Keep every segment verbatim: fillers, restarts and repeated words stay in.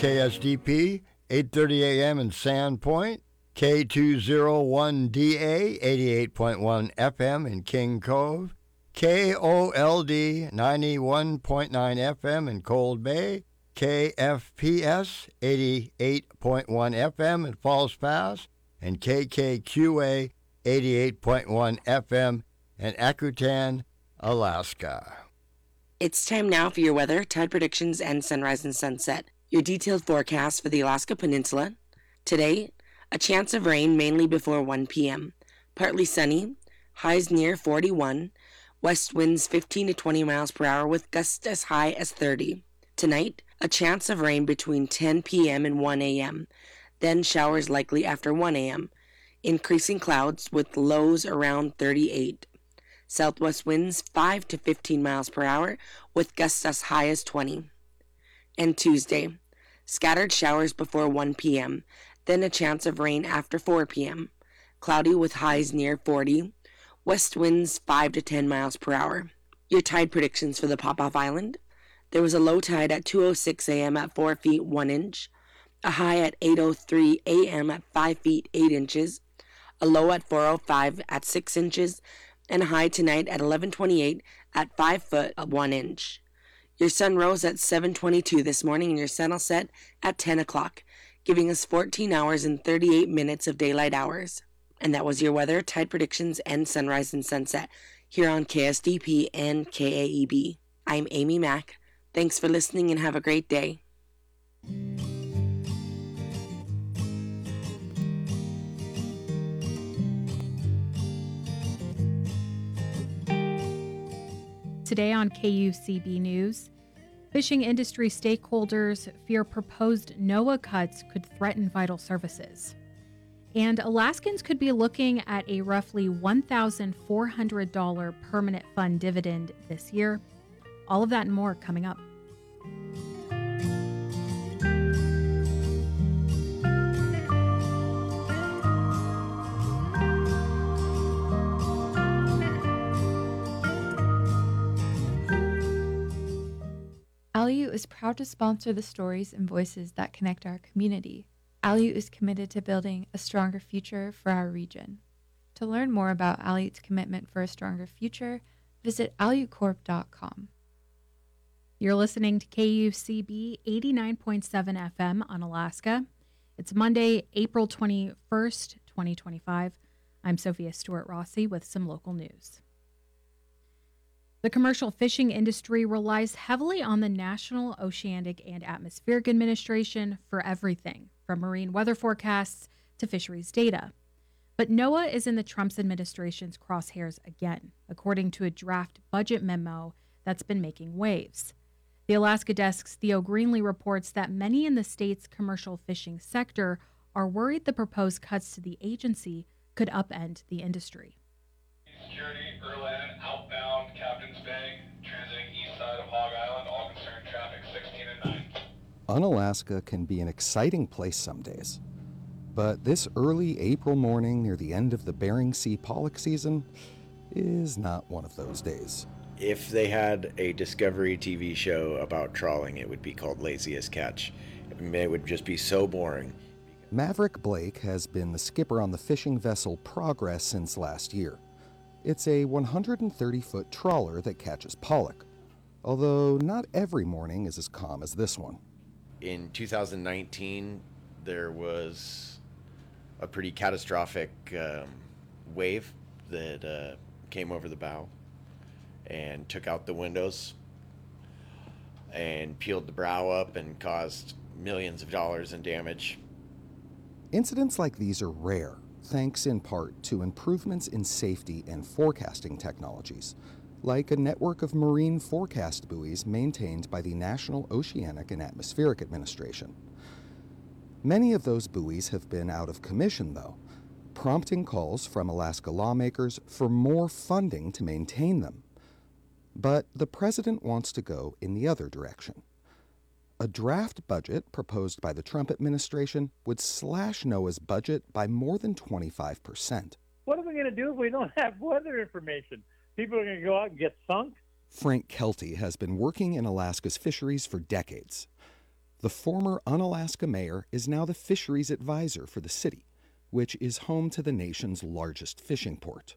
K S D P, eight thirty a.m. in Sandpoint, K two oh one D A, eighty-eight point one F M in King Cove, K O L D, ninety-one point nine F M in Cold Bay, K F P S, eighty-eight point one F M in Falls Pass, and K K Q A, eighty-eight point one F M in Akutan, Alaska. It's time now for your weather, tide predictions, and sunrise and sunset. Your detailed forecast for the Alaska Peninsula. Today, a chance of rain mainly before one p.m. Partly sunny, highs near forty-one, west winds fifteen to twenty miles per hour with gusts as high as thirty. Tonight, a chance of rain between ten p.m. and one a.m., then showers likely after one a.m. Increasing clouds with lows around thirty-eight. Southwest winds five to fifteen miles per hour with gusts as high as twenty. And Tuesday, scattered showers before one p.m., then a chance of rain after four p.m. Cloudy with highs near forty. West winds five to ten miles per hour. Your tide predictions for the Pop-Off Island. There was a low tide at two oh six a.m. at four feet one inch, a high at eight oh three a.m. at five feet eight inches, a low at four oh five at six inches, and a high tonight at eleven twenty-eight at five foot one inch. Your sun rose at seven twenty-two this morning and your sun will set at ten o'clock, giving us fourteen hours and thirty-eight minutes of daylight hours. And that was your weather, tide predictions, and sunrise and sunset here on K S D P and K A E B. I'm Amy Mack. Thanks for listening and have a great day. Today on K U C B News, fishing industry stakeholders fear proposed NOAA cuts could threaten vital services. And Alaskans could be looking at a roughly one thousand four hundred dollars permanent fund dividend this year. All of that and more coming up. Aleut is proud to sponsor the stories and voices that connect our community. Aleut is committed to building a stronger future for our region. To learn more about Aleut's commitment for a stronger future, visit aleut corp dot com. You're listening to K U C B eighty-nine point seven F M on Alaska. It's Monday, April twenty-first, twenty twenty-five. I'm Sophia Stewart-Rossi with some local news. The commercial fishing industry relies heavily on the National Oceanic and Atmospheric Administration for everything, from marine weather forecasts to fisheries data. But NOAA is in the Trump administration's crosshairs again, according to a draft budget memo that's been making waves. The Alaska Desk's Theo Greenlee reports that many in the state's commercial fishing sector are worried the proposed cuts to the agency could upend the industry. Security, Erland, outbound, Captain's Bay, transiting east side of Hog Island, all concerned traffic sixteen and nine. Unalaska can be an exciting place some days. But this early April morning near the end of the Bering Sea pollock season is not one of those days. If they had a Discovery T V show about trawling, it would be called Laziest Catch. It would just be so boring. Maverick Blake has been the skipper on the fishing vessel Progress since last year. It's a one hundred thirty foot trawler that catches pollock, although not every morning is as calm as this one. In two thousand nineteen, there was a pretty catastrophic um, wave that uh, came over the bow and took out the windows and peeled the brow up and caused millions of dollars in damage. Incidents like these are rare, thanks in part to improvements in safety and forecasting technologies, like a network of marine forecast buoys maintained by the National Oceanic and Atmospheric Administration. Many of those buoys have been out of commission, though, prompting calls from Alaska lawmakers for more funding to maintain them. But the president wants to go in the other direction. A draft budget proposed by the Trump administration would slash NOAA's budget by more than twenty-five percent. What are we going to do if we don't have weather information? People are going to go out and get sunk? Frank Kelty has been working in Alaska's fisheries for decades. The former Unalaska mayor is now the fisheries advisor for the city, which is home to the nation's largest fishing port.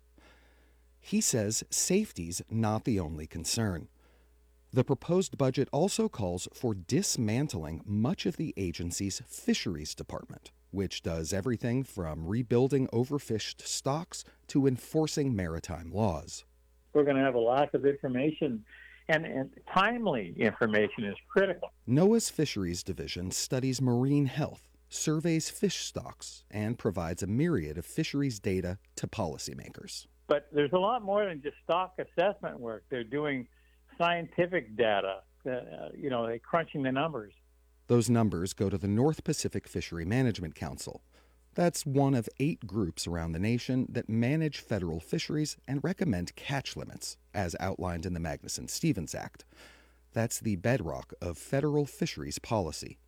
He says safety's not the only concern. The proposed budget also calls for dismantling much of the agency's fisheries department, which does everything from rebuilding overfished stocks to enforcing maritime laws. We're going to have a lack of information, and, and timely information is critical. NOAA's Fisheries Division studies marine health, surveys fish stocks, and provides a myriad of fisheries data to policymakers. But there's a lot more than just stock assessment work. They're doing scientific data, uh, you know, they're crunching the numbers. Those numbers go to the North Pacific Fishery Management Council. That's one of eight groups around the nation that manage federal fisheries and recommend catch limits, as outlined in the Magnuson-Stevens Act. That's the bedrock of federal fisheries policy.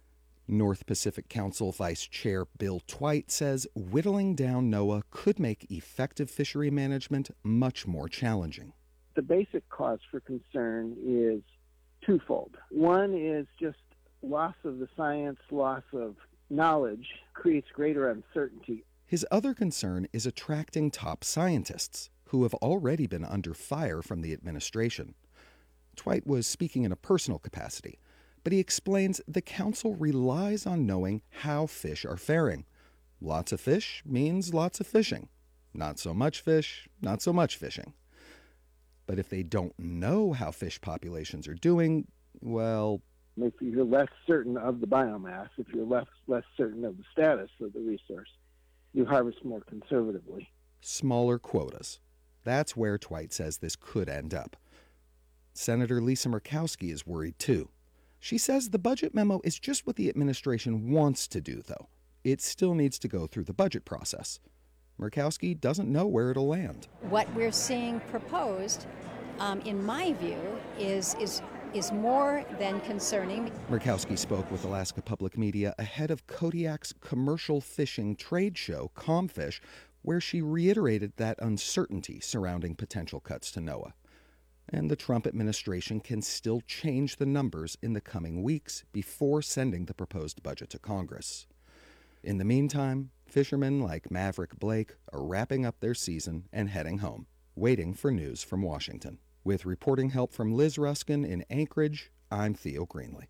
North Pacific Council Vice Chair Bill Twite says whittling down NOAA could make effective fishery management much more challenging. The basic cause for concern is twofold. One is just loss of the science, loss of knowledge creates greater uncertainty. His other concern is attracting top scientists, who have already been under fire from the administration. Twite was speaking in a personal capacity, but he explains the council relies on knowing how fish are faring. Lots of fish means lots of fishing. Not so much fish, not so much fishing. But if they don't know how fish populations are doing, well... If you're less certain of the biomass, if you're less, less certain of the status of the resource, you harvest more conservatively. Smaller quotas. That's where Twite says this could end up. Senator Lisa Murkowski is worried too. She says the budget memo is just what the administration wants to do, though. It still needs to go through the budget process. Murkowski doesn't know where it'll land. What we're seeing proposed, um, in my view, is is is more than concerning. Murkowski spoke with Alaska Public Media ahead of Kodiak's commercial fishing trade show, Comfish, where she reiterated that uncertainty surrounding potential cuts to NOAA. And the Trump administration can still change the numbers in the coming weeks before sending the proposed budget to Congress. In the meantime, fishermen like Maverick Blake are wrapping up their season and heading home, waiting for news from Washington. With reporting help from Liz Ruskin in Anchorage, I'm Theo Greenlee.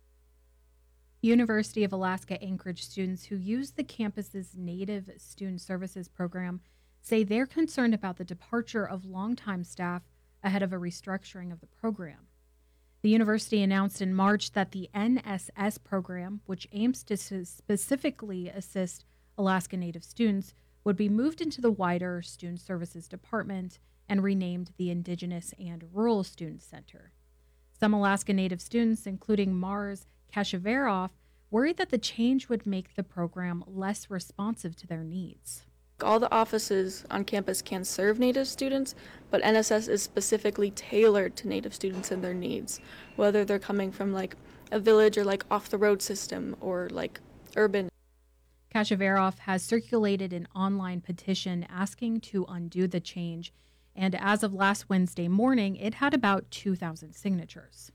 University of Alaska Anchorage students who use the campus's Native Student Services program say they're concerned about the departure of longtime staff ahead of a restructuring of the program. The university announced in March that the N S S program, which aims to specifically assist Alaska Native students, would be moved into the wider Student Services Department and renamed the Indigenous and Rural Student Center. Some Alaska Native students, including Mars Kashaveroff, worried that the change would make the program less responsive to their needs. All the offices on campus can serve Native students, but N S S is specifically tailored to Native students and their needs, whether they're coming from like a village or like off the road system or like urban. Kashaveroff has circulated an online petition asking to undo the change, and as of last Wednesday morning, it had about two thousand signatures.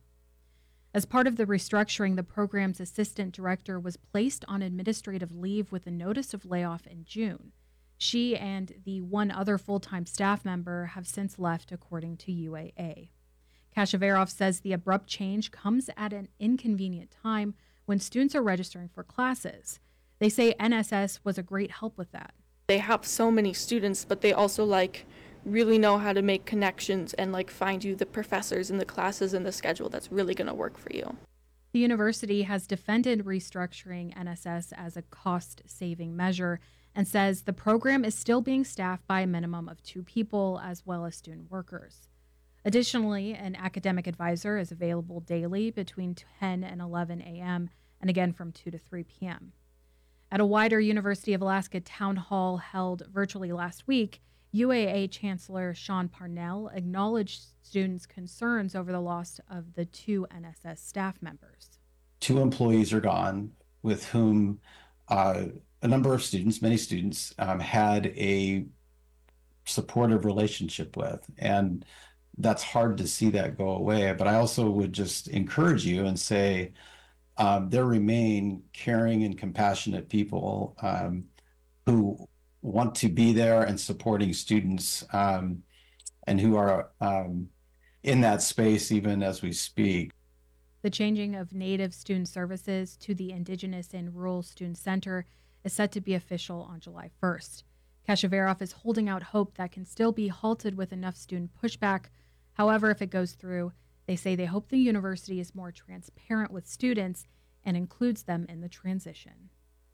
As part of the restructuring, the program's assistant director was placed on administrative leave with a notice of layoff in June. She and the one other full-time staff member have since left, according to U A A. Kashaveroff says the abrupt change comes at an inconvenient time when students are registering for classes. They say N S S was a great help with that. They have so many students, but they also like really know how to make connections and like find you the professors and the classes and the schedule that's really going to work for you. The university has defended restructuring N S S as a cost-saving measure and says the program is still being staffed by a minimum of two people as well as student workers. Additionally, an academic advisor is available daily between ten and eleven a.m. and again from two to three p.m. At a wider University of Alaska town hall held virtually last week, U A A Chancellor Sean Parnell acknowledged students' concerns over the loss of the two N S S staff members. Two employees are gone with whom uh, a number of students, many students, um, had a supportive relationship with. And that's hard to see that go away. But I also would just encourage you and say, um, there remain caring and compassionate people um, who want to be there and supporting students um, and who are um, in that space even as we speak. The changing of Native Student Services to the Indigenous and Rural Student Center is set to be official on July first. Kashavarov is holding out hope that can still be halted with enough student pushback. However, if it goes through, they say they hope the university is more transparent with students and includes them in the transition.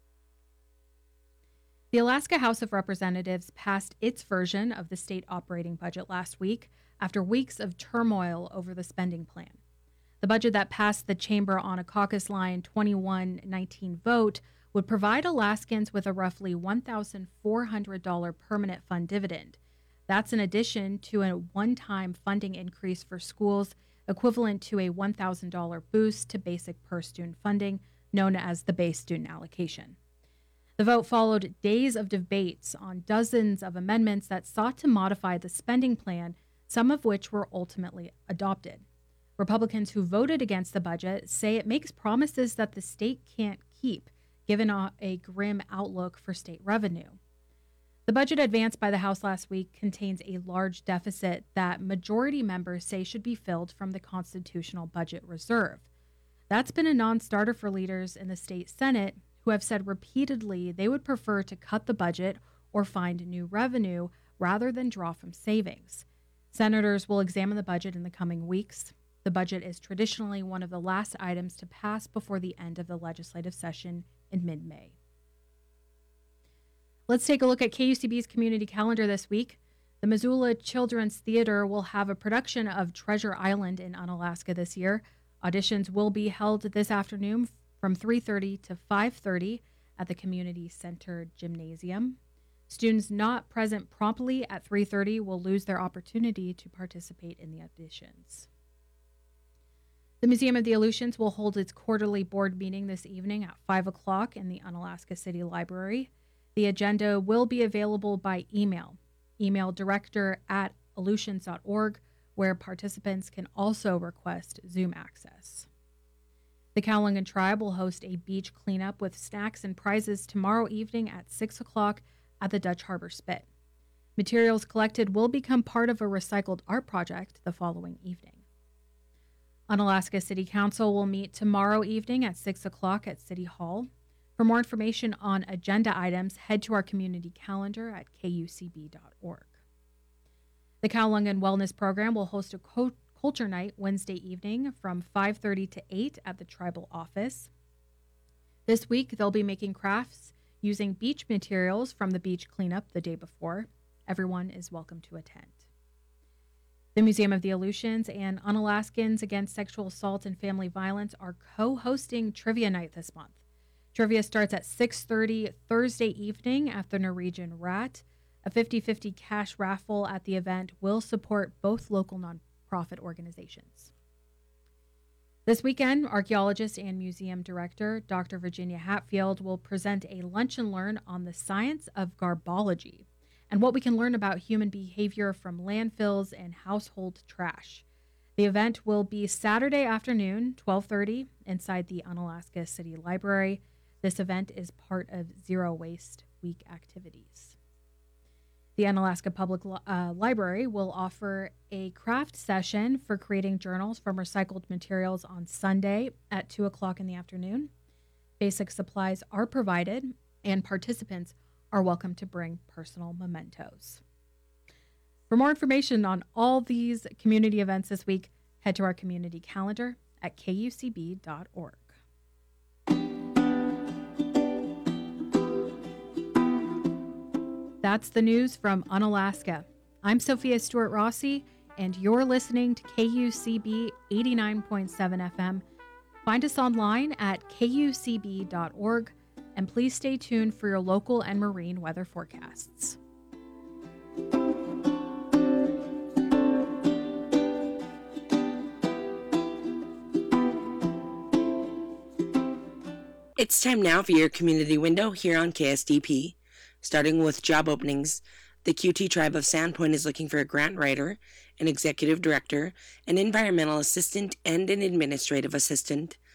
The Alaska House of Representatives passed its version of the state operating budget last week after weeks of turmoil over the spending plan. The budget that passed the chamber on a caucus line twenty-one nineteen vote would provide Alaskans with a roughly one thousand four hundred dollars permanent fund dividend. That's in addition to a one-time funding increase for schools equivalent to a one thousand dollars boost to basic per-student funding, known as the base student allocation. The vote followed days of debates on dozens of amendments that sought to modify the spending plan, some of which were ultimately adopted. Republicans who voted against the budget say it makes promises that the state can't keep, given a, a grim outlook for state revenue. The budget advanced by the House last week contains a large deficit that majority members say should be filled from the Constitutional Budget Reserve. That's been a non-starter for leaders in the state Senate, who have said repeatedly they would prefer to cut the budget or find new revenue rather than draw from savings. Senators will examine the budget in the coming weeks. The budget is traditionally one of the last items to pass before the end of the legislative session in mid-May. Let's take a look at K U C B's community calendar this week. The Missoula Children's Theater will have a production of Treasure Island in Unalaska this year. Auditions will be held this afternoon from three thirty to five thirty at the Community Center Gymnasium. Students not present promptly at three thirty will lose their opportunity to participate in the auditions. The Museum of the Aleutians will hold its quarterly board meeting this evening at five o'clock in the Unalaska City Library. The agenda will be available by email. Email director at aleutians dot org, where participants can also request Zoom access. The Cowlungan Tribe will host a beach cleanup with snacks and prizes tomorrow evening at six o'clock at the Dutch Harbor Spit. Materials collected will become part of a recycled art project the following evening. Unalaska City Council will meet tomorrow evening at six o'clock at City Hall. For more information on agenda items, head to our community calendar at k u c b dot org. The Cowlungan Wellness Program will host a co- culture night Wednesday evening from five thirty to eight at the tribal office. This week, they'll be making crafts using beach materials from the beach cleanup the day before. Everyone is welcome to attend. The Museum of the Aleutians and Unalaskans Against Sexual Assault and Family Violence are co-hosting Trivia Night this month. Trivia starts at six thirty Thursday evening at the Norwegian Rat. A fifty-fifty cash raffle at the event will support both local nonprofit organizations. This weekend, archaeologist and museum director Doctor Virginia Hatfield will present a lunch and learn on the science of garbology and what we can learn about human behavior from landfills and household trash. The event will be Saturday afternoon, twelve thirty, inside the Unalaska City Library. This event is part of Zero Waste Week activities. The Unalaska Public uh, Library will offer a craft session for creating journals from recycled materials on Sunday at two o'clock in the afternoon. Basic supplies are provided, and participants are welcome to bring personal mementos. For more information on all these community events this week, head to our community calendar at k u c b dot org. That's the news from Unalaska. I'm Sophia Stewart Rossi, and you're listening to K U C B eighty-nine point seven F M. Find us online at k u c b dot org, and please stay tuned for your local and marine weather forecasts. It's time now for your community window here on K S D P. Starting with job openings, the Q T Tribe of Sandpoint is looking for a grant writer, an executive director, an environmental assistant, and an administrative assistant.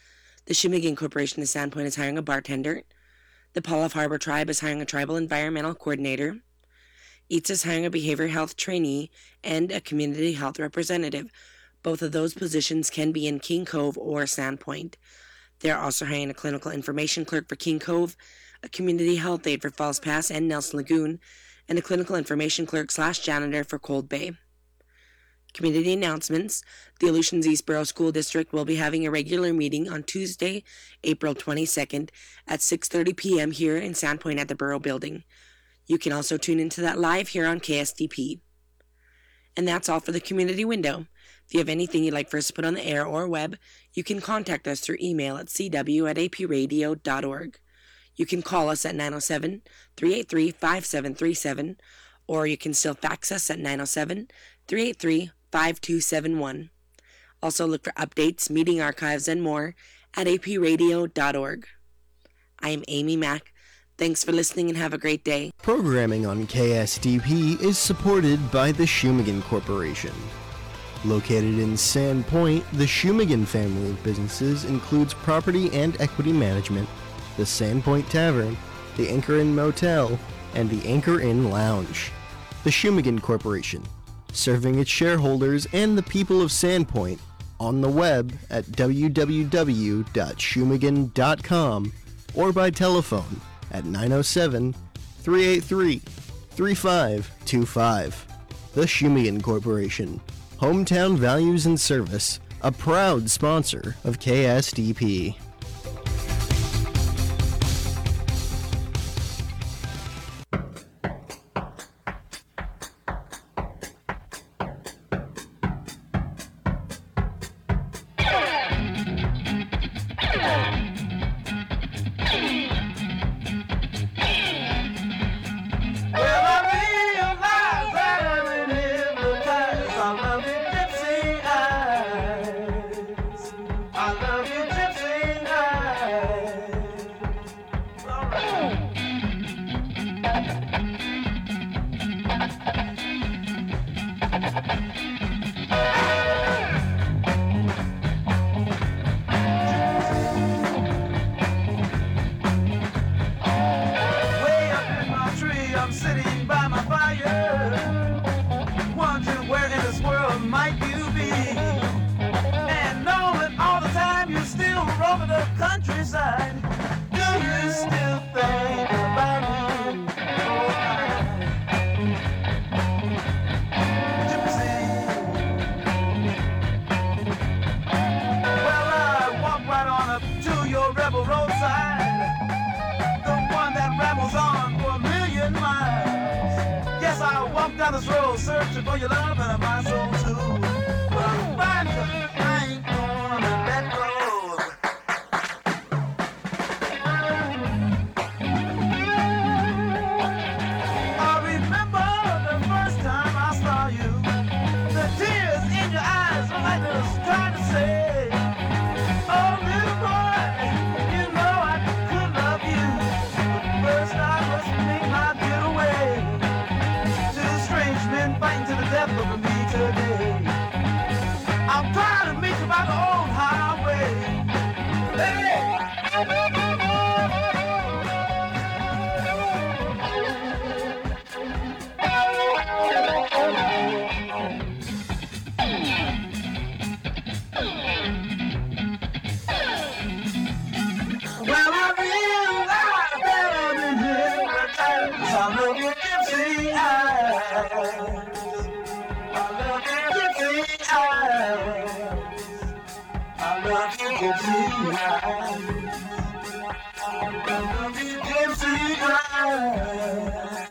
The Shumigan Corporation of Sandpoint is hiring a bartender. The Palav Harbor Tribe is hiring a tribal environmental coordinator. Eats is hiring a behavioral health trainee and a community health representative. Both of those positions can be in King Cove or Sandpoint. They are also hiring a clinical information clerk for King Cove, a community health aide for Falls Pass and Nelson Lagoon, and a clinical information clerk slash janitor for Cold Bay. Community announcements. The Aleutians Eastboro School District will be having a regular meeting on Tuesday, April twenty-second at six thirty p.m. here in Sandpoint at the Borough Building. You can also tune into that live here on K S D P. And that's all for the community window. If you have anything you'd like for us to put on the air or web, you can contact us through email at c w at a p radio dot org. You can call us at nine oh seven, three eight three, five seven three seven, or you can still fax us at nine oh seven, three eight three, five two seven one. Also look for updates, meeting archives, and more at a p radio dot org. I am Amy Mack. Thanks for listening and have a great day. Programming on K S D P is supported by the Shumigan Corporation. Located in Sandpoint, the Shumigan family of businesses includes property and equity management, the Sandpoint Tavern, the Anchor Inn Motel, and the Anchor Inn Lounge. The Shumigan Corporation, serving its shareholders and the people of Sandpoint on the web at w w w dot shumigan dot com or by telephone at nine oh seven, three eight three, three five two five. The Shumigan Corporation, hometown values and service, a proud sponsor of K S D P. Searching for your love and my soul too. But I'm finding I ain't gonna let go. I remember the first time I saw you. The tears in your eyes were like I was trying to say, oh little boy, you know I could love you. But first I must make my getaway. Fighting to the death of me today. I'm trying to meet you by the old highway. Hey! Well, I realize that I've been here, 'cause I love you, gypsy eyes. I love you, gypsy eyes.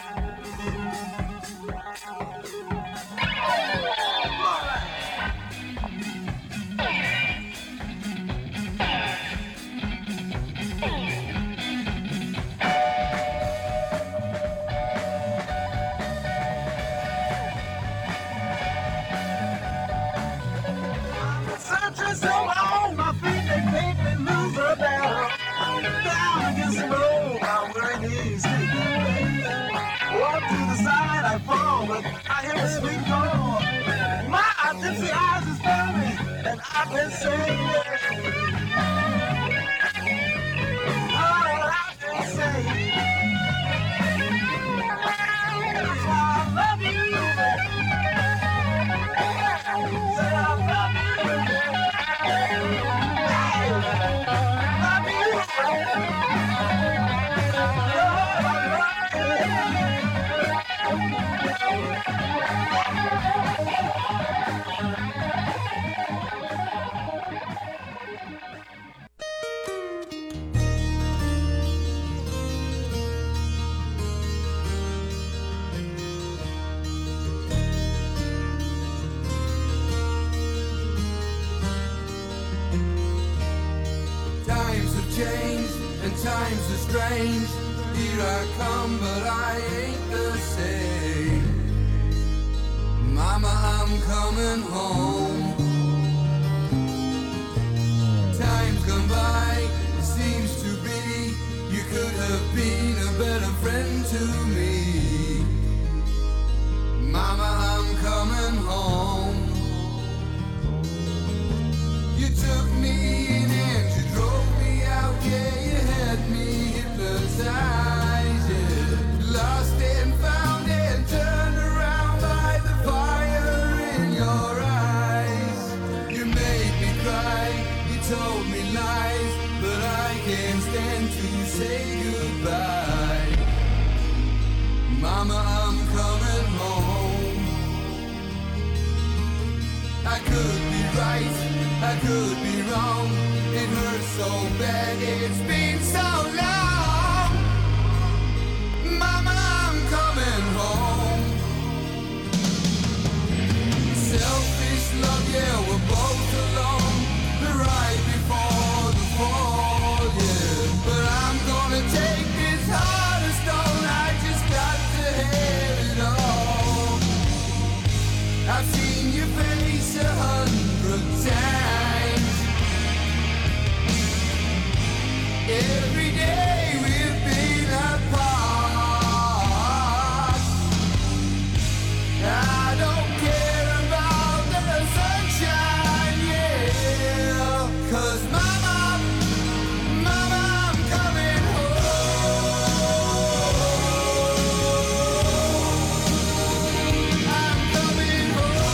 So on my feet, they make me lose a battle. Down against the road, I'm wearing these feet. Walk to the side, I fall, but I hear a sweet call. My gypsy eyes is burning, and I've been saying, when times are strange. Here I come, but I ain't the same. Mama, I'm coming home. Time's gone by, it seems to be you could have been a better friend to me. Mama, I'm coming home. You took me in and you drove me out, yeah, you had me hypnotized, yeah. Lost and found and turned around by the fire in your eyes. You made me cry, you told me lies, but I can't stand to say goodbye. Mama, I'm coming home. I could be right, I could be wrong. It hurts so bad, it's been so long. Mama, I'm coming home. Selfish love, yeah, we're both alone. Right before the fall, yeah. But I'm gonna take this heart of stone. I just got to have it all. I've seen your face a hundred times. Every day we've been apart. I don't care about the sunshine, yeah. 'Cause mama, mama, I'm coming home. I'm coming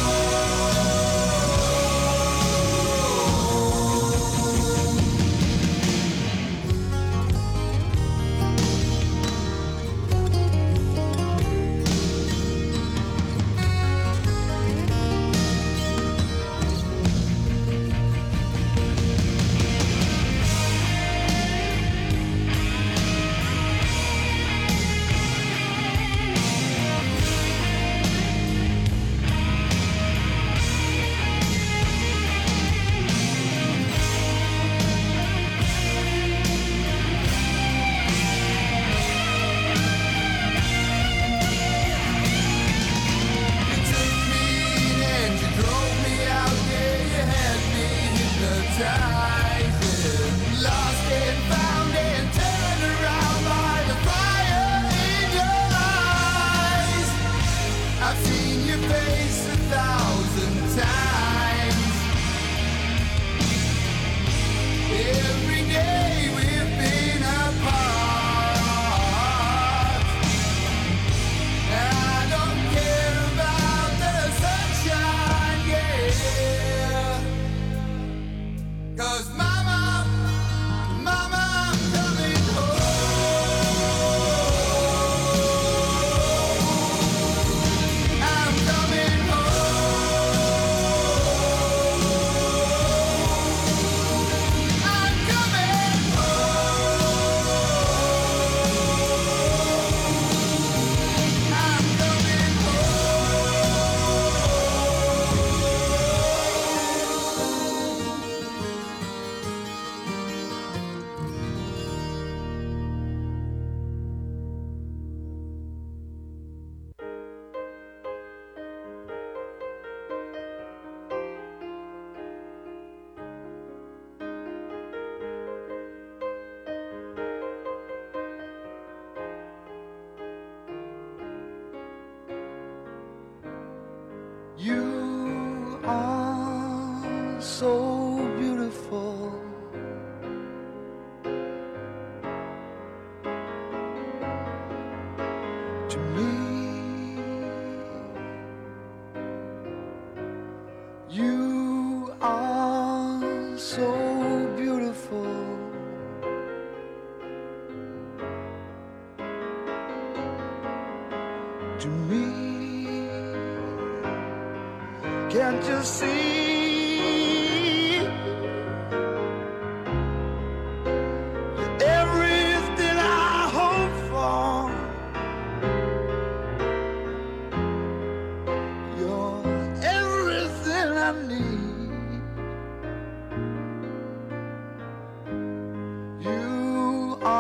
You are so beautiful. To me, you are so beautiful. To me. Can't you see? You're everything I hope for. You're everything I need. You are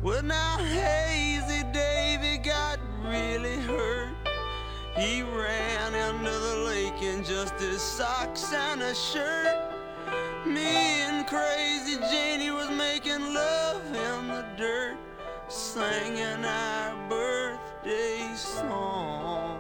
Well, now Hazy Davy got really hurt. He ran into the lake in just his socks and a shirt. Me and Crazy Janie was making love in the dirt, singing our birthday songs.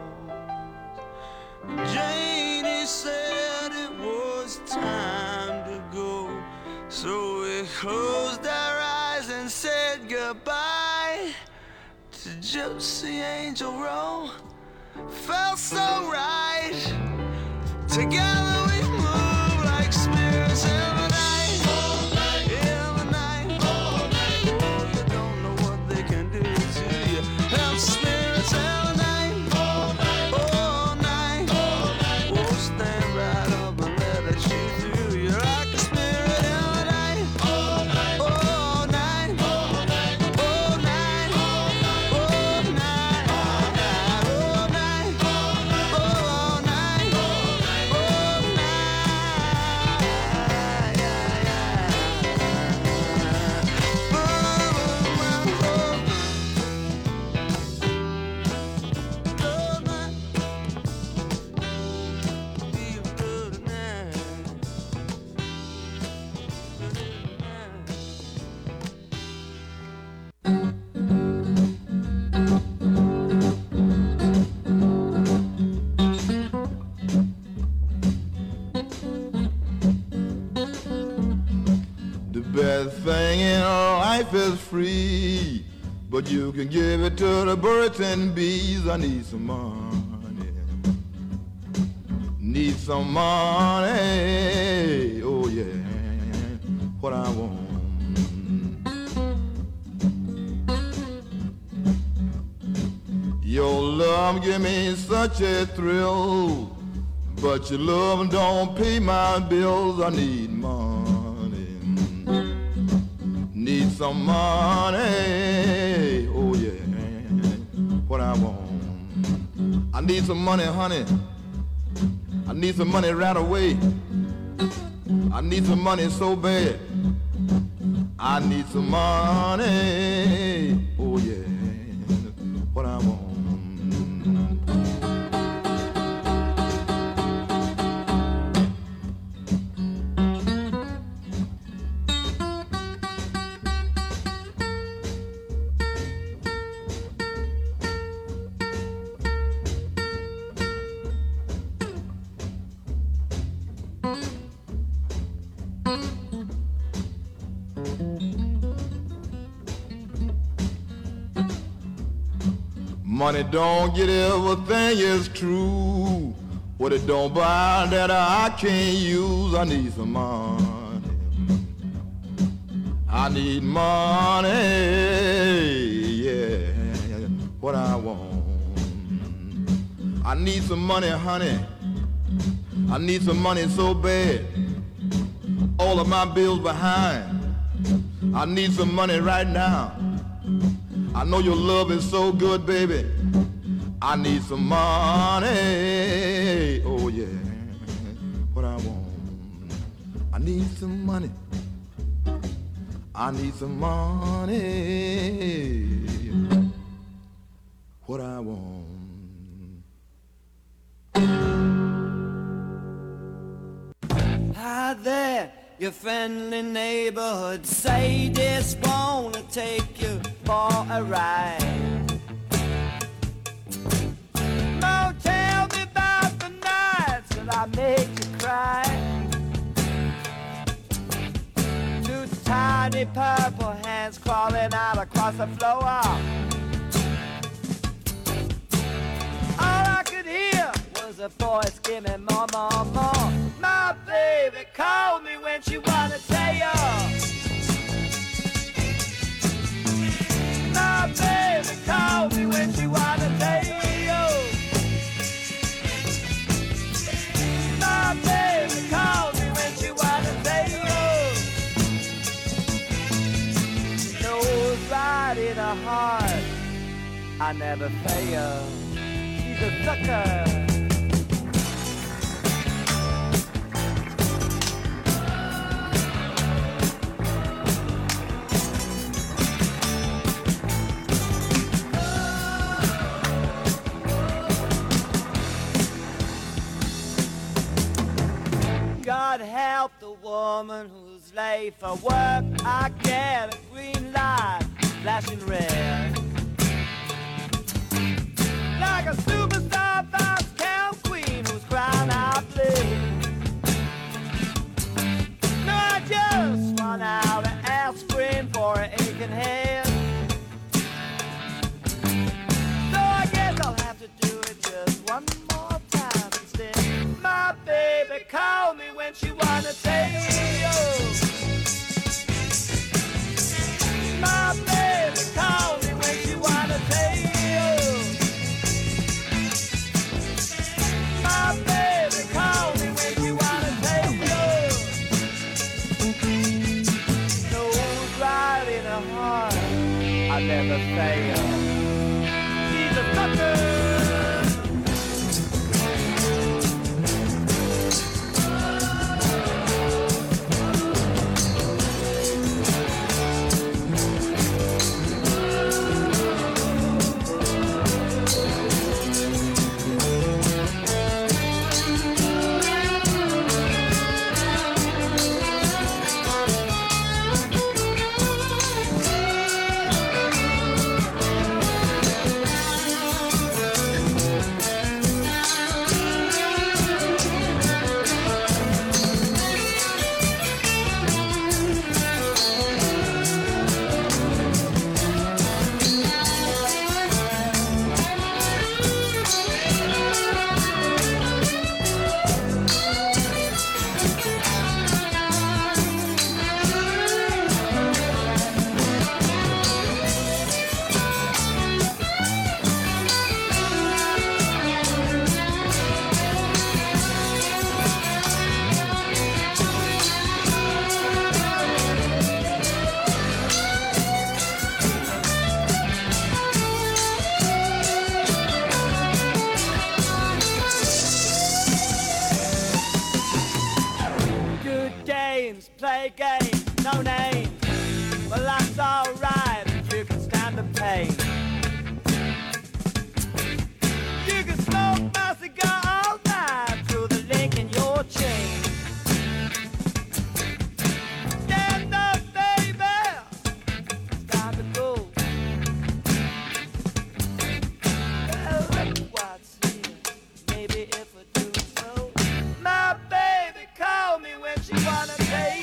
Janie said it was time to go, so we closed our eyes and said goodbye to Josie Angel Row. Felt so right. Together we move like spirits in the night. All night. In the night. All night. Oh, you don't know what they can do to you. Them spirits in the night. All night. All night. All night. Oh, stand right up and let it shoot through you like a spirit in the night. All night. All night. All night. All night. All night. All night. All night. All night. All night. All night. The best thing in life is free, but you can give it to the birds and bees. I need some money, need some money, oh yeah, what I want. Your love give me such a thrill, but your love don't pay my bills. I need money, need some money, oh yeah, what I want. I need some money, honey, I need some money right away. I need some money so bad, I need some money, oh yeah, what I want. Money don't get everything is true. What it don't buy that I can't use. I need some money, I need money, yeah, what I want. I need some money, honey, I need some money so bad. All of my bills behind, I need some money right now. I know your love is so good, baby. I need some money, oh yeah, what I want. I need some money, I need some money, what I want. Hi there, your friendly neighborhood sadist wanna take you for a ride. Oh, tell me about the nights that I make you cry. Two tiny purple hands crawling out across the floor. All I could hear was a voice give me more, more, more. My baby called me when she wanna tell you. My baby called me when she wanna tell you. My baby called me when she wanna tell you. She knows right in her heart I never fail. She's a sucker. woman who's late for work, I get a green light flashing red. Like a superstar fast count queen who's crying out blue. No, I just run out of aspirin for an aching head. So I guess I'll have to do it just one more time instead. My baby called me when she wanna take you. My baby called me when she wanna take you. My baby called me when she wanna take you. Knows right in her heart I never fail. She's a sucker. Play games, no names. Well, that's alright if you can stand the pain. You can smoke my cigar all night through the link in your chain. Stand up, baby. It's time to go. Well, look what's here. Maybe if I do so. My baby called me when she wanna take.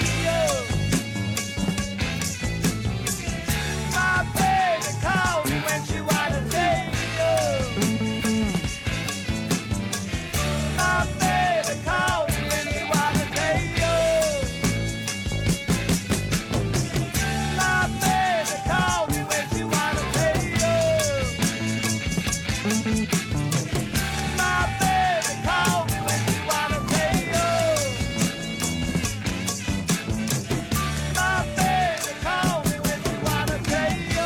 My baby called me when she wanna take you. My baby called me when she wanna take you. My baby called me when she wanna take you. My baby called me when she wanna take you. My baby called me when she wanna take you.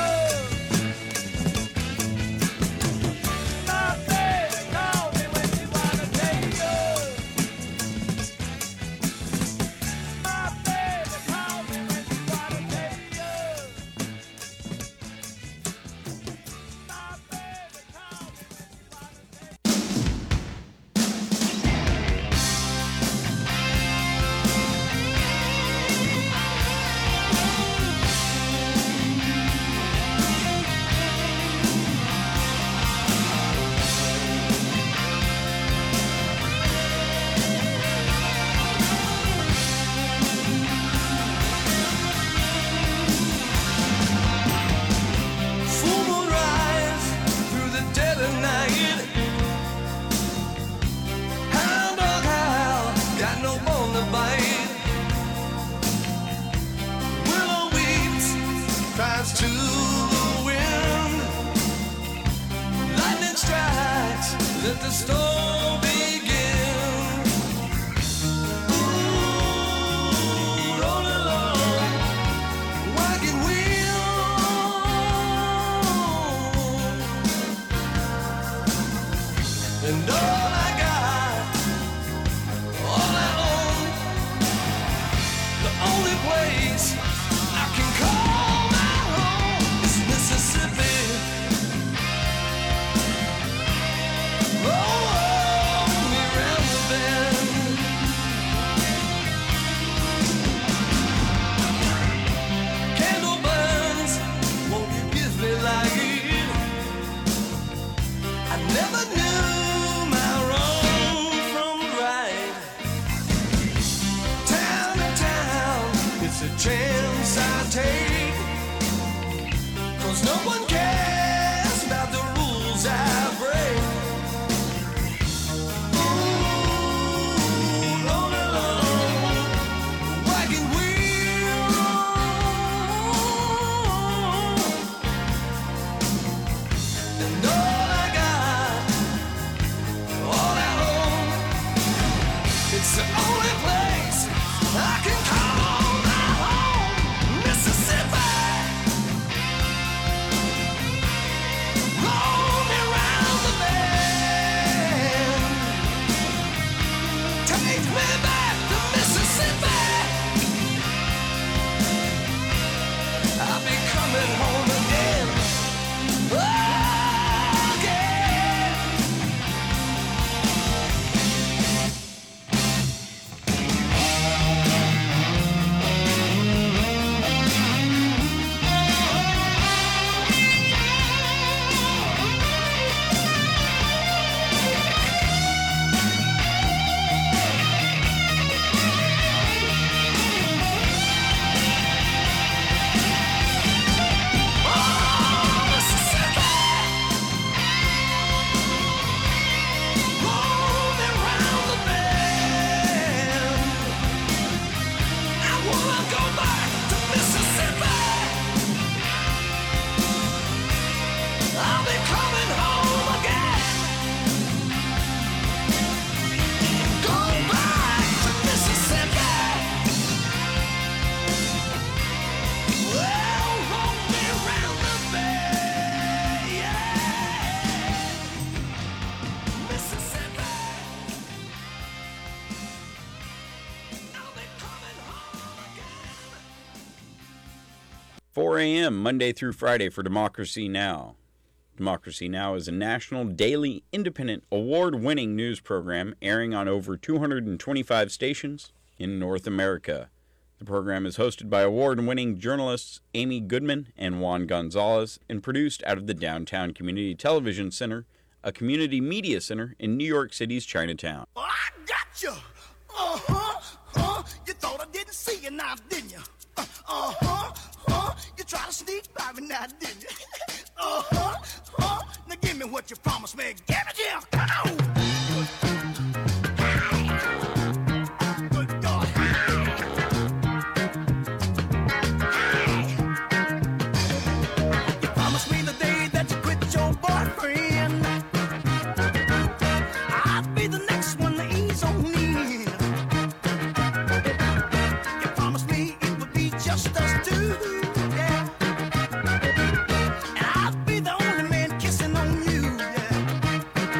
My baby called me when she wanna take you. My baby called me when she wanna take you. My baby called me when she wanna take you. Full moon rise through the dead of night. Hound dog howl, got no bone to bite. Willow weeps, cries to the wind. Lightning strikes, let the storm begin. Ooh, roll along, wagon wheel. And all I got, all I own, the only place I can call my home is Mississippi. Oh, 'cause no one cares about the rules I break. Ooh, lonely, lonely, wagon wheel. And all I got, all I own, it's the only place I can call my home, Mississippi. Roll me round the bend, take me back to Mississippi. I'll be coming home again, again. four a.m. Monday through Friday for Democracy Now! Democracy Now! Is a national, daily, independent, award-winning news program airing on over two hundred twenty-five stations in North America. The program is hosted by award-winning journalists Amy Goodman and Juan Gonzalez and produced out of the Downtown Community Television Center, a community media center in New York City's Chinatown. I got you. Uh-huh. Uh, you thought I didn't see you now, didn't you? Uh, uh-huh. Uh, you tried to sneak by me now, didn't you? uh-huh. Uh, now give me what you promised me. Give it here. Come on. Good God. You promised me the day that you quit your boyfriend, I'd be the next one to ease on me. You promised me it would be just us two, yeah. And I'd be the only man kissing on you, yeah.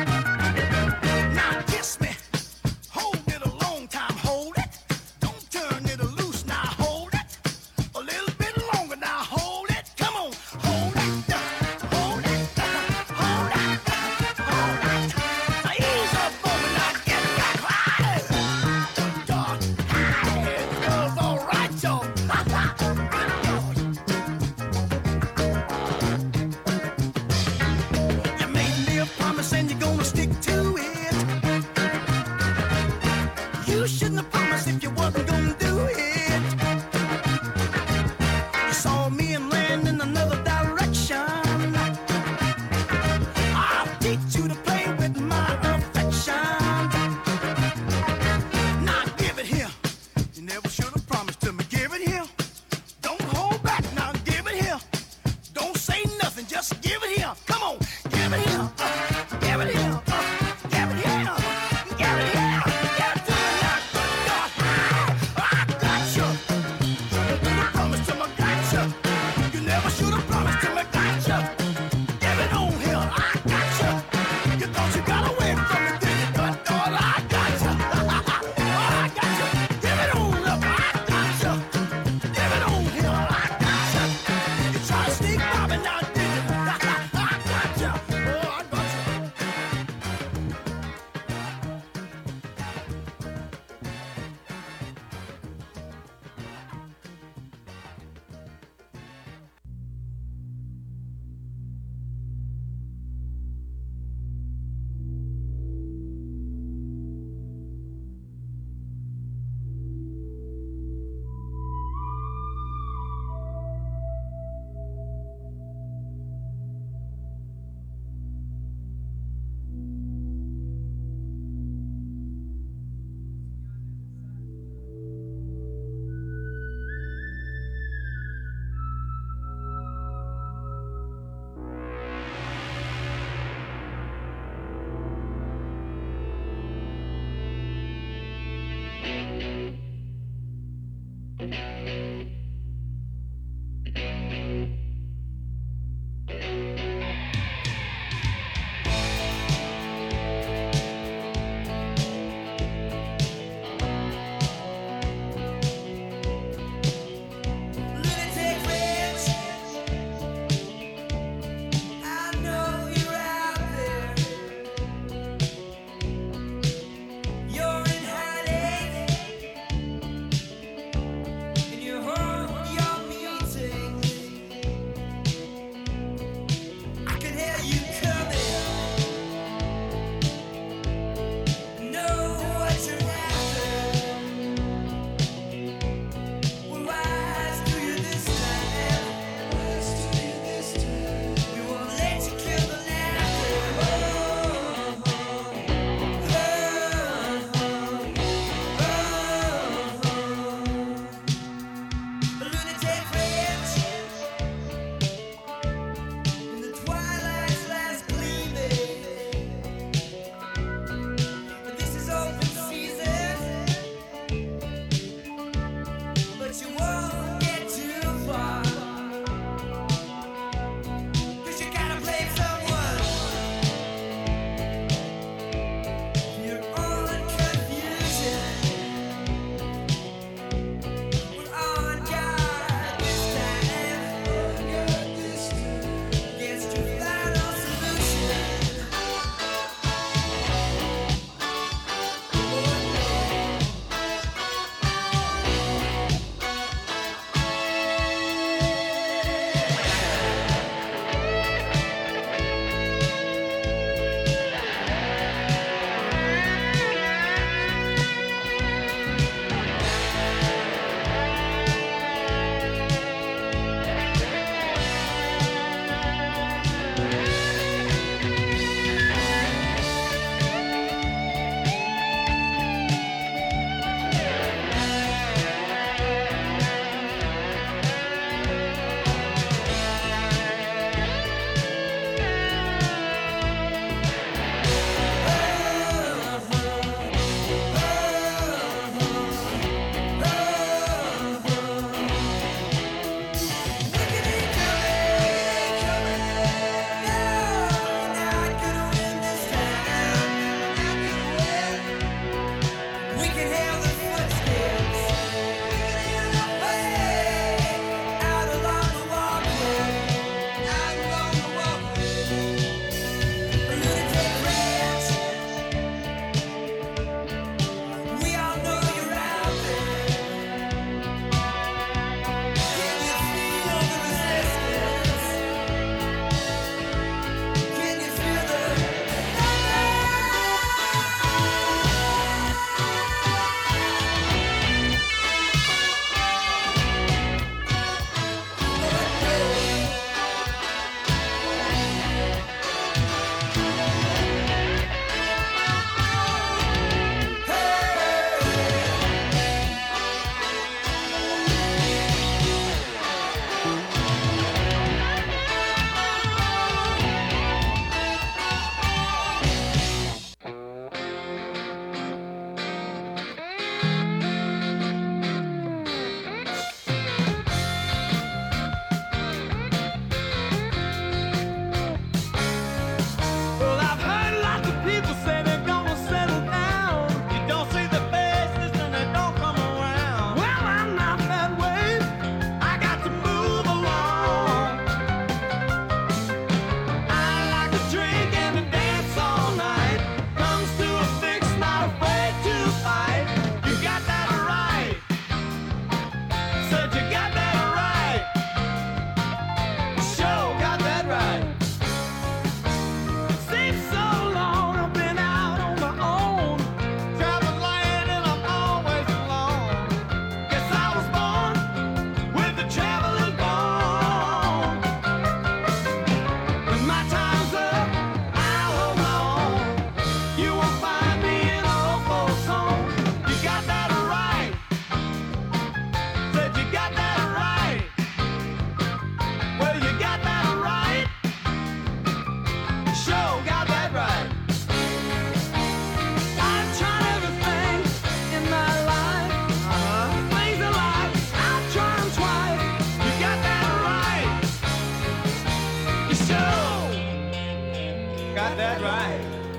got that right.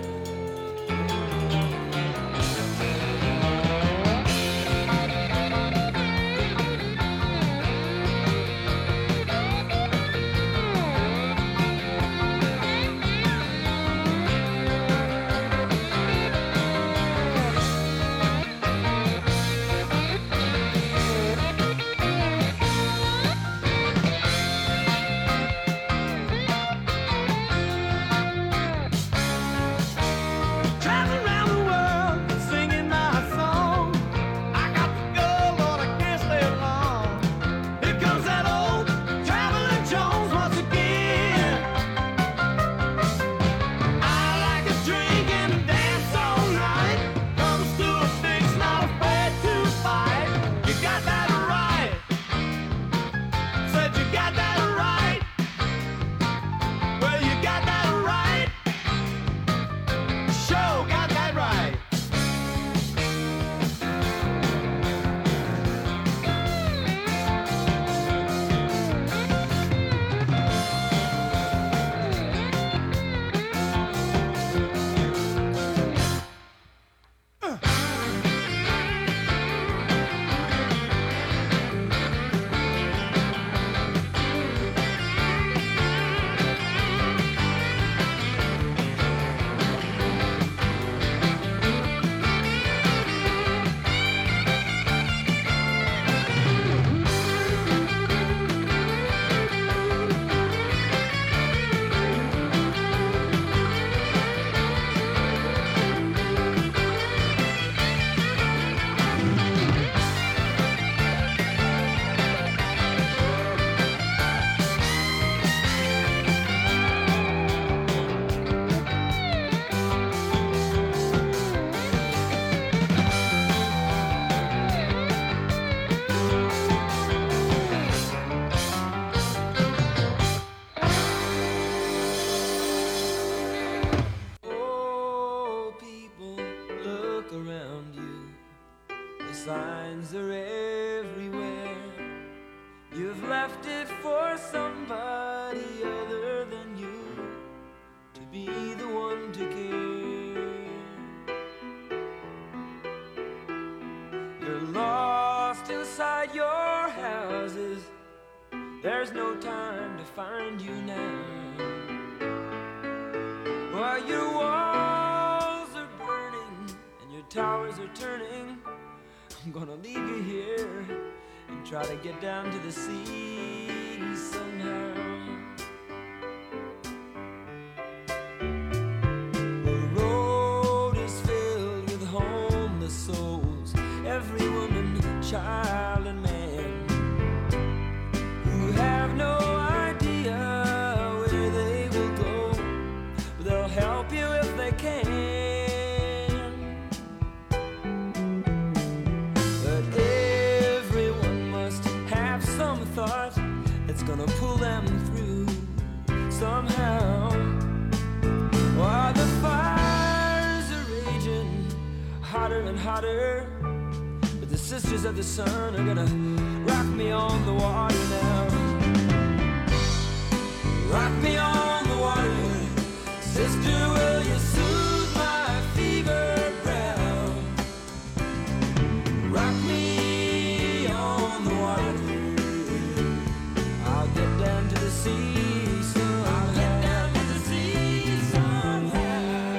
signs are everywhere. You've left it for somebody other than you to be the one to care. You're lost inside your houses. There's no time to find you now. While your walls are burning and your towers are turning, I'm gonna leave you here and try to get down to the sea somehow. The road is filled with homeless souls, every woman, child and man, who have no idea where they will go, but they'll help you if they can. It's gonna pull them through somehow. While the fires are raging hotter and hotter, but the sisters of the sun are gonna rock me on the water now. Rock me on the water, sister, will you soothe my fever brow? Rock me on the water, get down to the sea somehow. I'll get down to the sea somehow.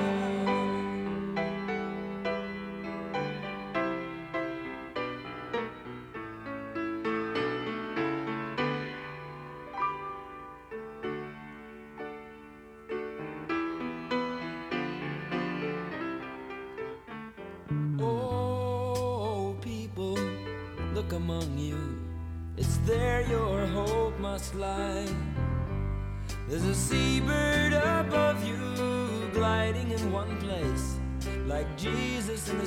Oh, people, look among you. It's there your hope must lie. There's a seabird above you, gliding in one place, like Jesus in the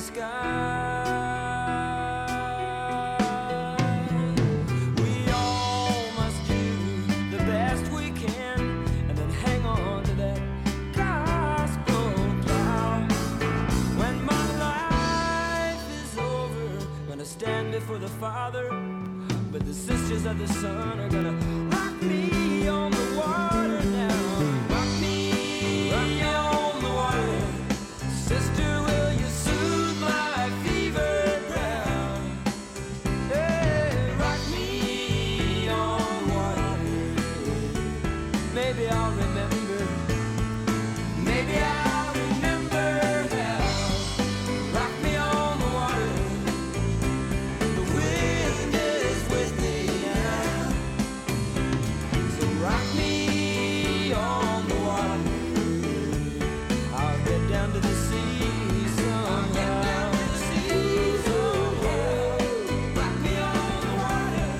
sky. We all must do the best we can, and then hang on to that gospel plow. When my life is over, gonna stand before the Father, but the sisters of the sun are gonna rock me on the water now. Rock me, rock me maybe I'll remember. Maybe I'll remember how rock me on the water. The wind is with me now. So rock me on the water. I'll get down to the sea somehow. Rock me on the water.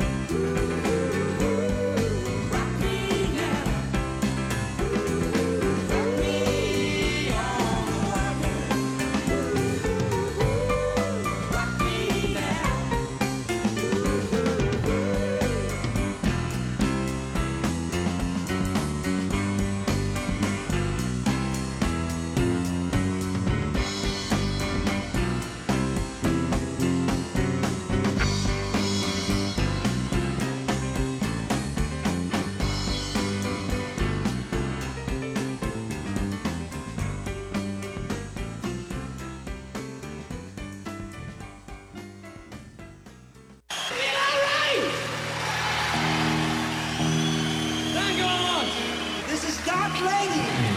Rock me now. Rock me on the water. Rock me now. This is Doc Lady.